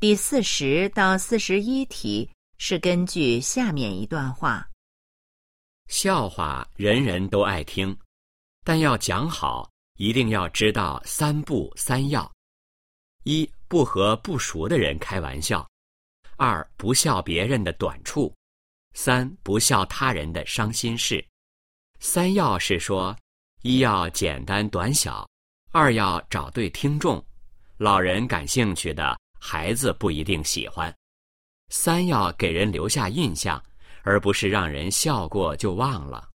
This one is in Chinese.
第40到41题是根据下面一段话： 笑话人人都爱听，但要讲好，一定要知道3不3要：一、不和不熟的人开玩笑；二、不笑别人的短处；三、不笑他人的伤心事。3要是说：一要简单短小，二要找对听众，老人感兴趣的，孩子不一定喜欢；三要给人留下印象，而不是让人笑过就忘了。